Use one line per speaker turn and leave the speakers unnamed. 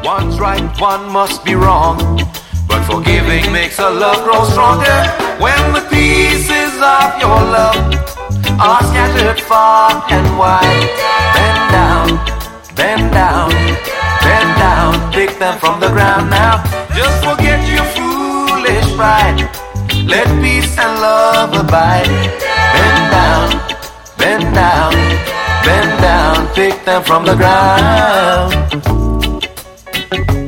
One's right, one must be wrong, but forgiving makes a love grow stronger. When the pieces of your love are scattered far and wide, bend down, bend down, bend down, pick them from the ground now. Just forget your foolish pride, let peace and love abide. Bend down, bend down, bend down, pick them from the ground.